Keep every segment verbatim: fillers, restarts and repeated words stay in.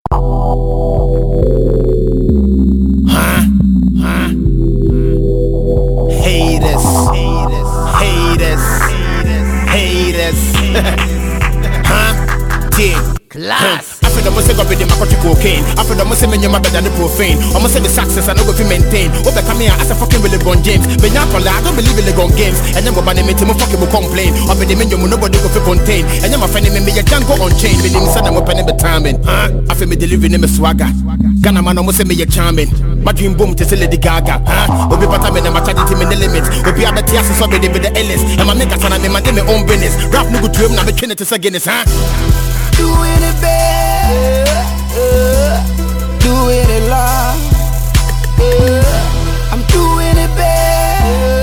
Huh? Huh? Haters. Haters. Haters. Huh? Yeah. Class. I feel the most go be the macro cocaine. I feel the most men you my better than the profane. Almost say the success I know go fi maintain. Oh, be come here as a fucking LeBron James. But now I don't believe in LeBron games. And then what me me mo fucking will complain. Or be the men you nobody go fi contain. And then my friend me me a Django on chain. Be the inside I'm open the timing. Huh? I feel me delivering me swagger. Ghana man almost say me a charming. My dream boom to say Lady Gaga. Huh? Obi pata me na my charity me the limits. Obi other tears so be the with the Ellis. And my make a son and me my my own business. Rap no go to him na me train it to say Guinness. Huh? Doing it bad, uh, doing it loud, uh, I'm doing it bad,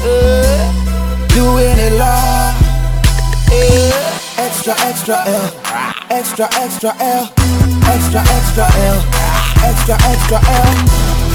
uh, doing it loud, uh, extra, extra L, extra, extra L, extra, extra L, extra, extra L,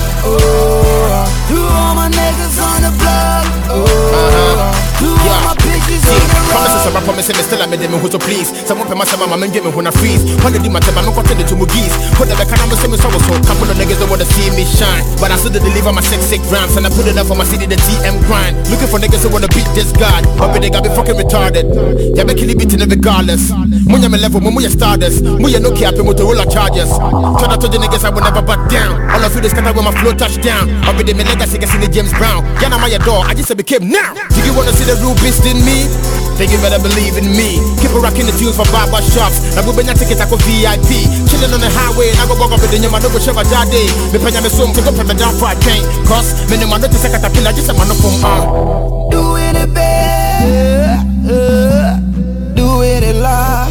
oh, to all my niggas on the block, oh, to all my bitches on the road. Promises about promises, me still I made them who to please. Someone pay my son, my man give me when I freeze. When they do my time, I'm content to Mugis. Put the back and I'm say me so so. Couple of niggas don't wanna see me shine, but I still deliver my sick sick rhymes and I put it up for my city, the T M grind. Looking for niggas who wanna beat this god, but they got me fucking retarded. Yeah, me kill it beating regardless. Munya me level, munya stardust. Munya no cap with the roller charges. Try to the niggas I will never back down. All of you this scatter when my flow touchdown. I'll be the me legacy gets in the James Brown. Yeah, now my door, I just became now. Do you wanna see the real beast in me? Then you better believe in me. Keep on rocking the tunes for barber shops. I will bring a ticket I go V I P. Chilling on the highway, and I go walk up with the man over Sheva Jade. Me panya me sum to go from the down for a train. Cause me no man notice a caterpillar just a man up from arm. Doing it bad, uh, doing it loud,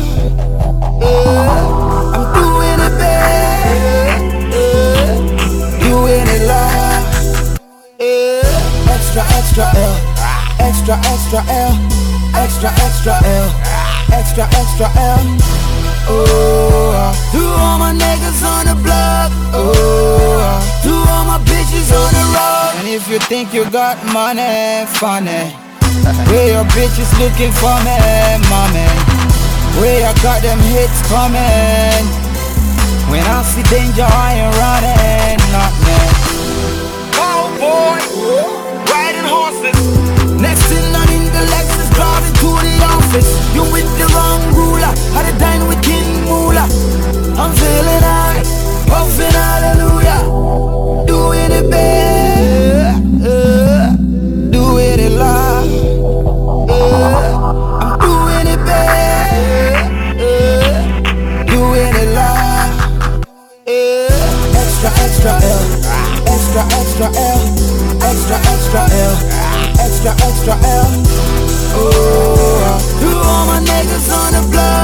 uh, I'm doing it bad, uh, doing it loud, uh, extra, extra L, extra, extra L. Extra, extra L, extra, extra L. Oh, to all my niggas on the block. Oh, to all my bitches on the road. And if you think you got money, funny, where your bitches looking for me, mommy? Where I got them hits coming? When I see danger, I ain't running, not me. Oh boy, riding horses. Next thing I'm in the Lexus, driving to the office. You with the wrong ruler, had to dine with King Moolah. I'm feeling high, puffing hallelujah. Doing it bad, uh, doing it loud, uh, I'm doing it bad, uh, doing it loud, uh, extra, extra L, extra, extra L, extra, extra L. Extra, extra L. Oh, to all my niggas on the block.